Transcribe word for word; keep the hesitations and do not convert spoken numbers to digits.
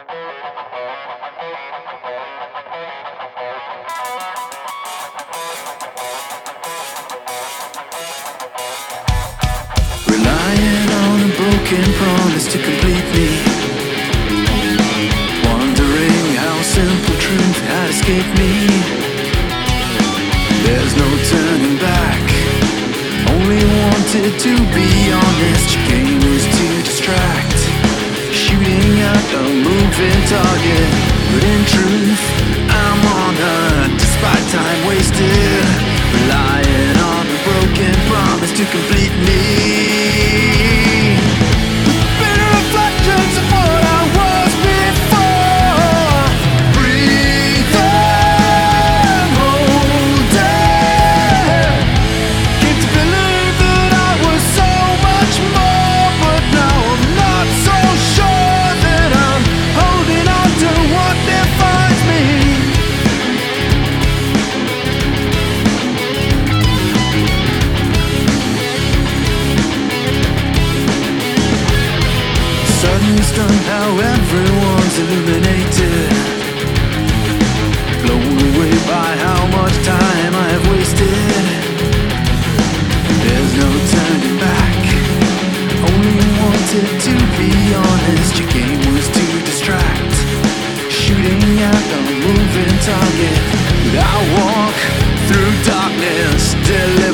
Relying on a broken promise to complete me, wondering how simple truth had escaped me. There's no turning back, only wanted to be honest. Your game was to distract, shooting at a moving target. But in truth, I'm on her, despite time wasted. Relying on a broken promise to complete me. Bitter reflections of what I was before. Breathing, holding. Came to believe that I was so much more, but now I'm not so sure that I'm holding on to what defines me. Suddenly stunned how everyone's illuminated, blown away by how much time I have wasted. There's no turning back, only wanted to be honest. Your game was to distract, shooting at a moving target. But I walk through darkness, still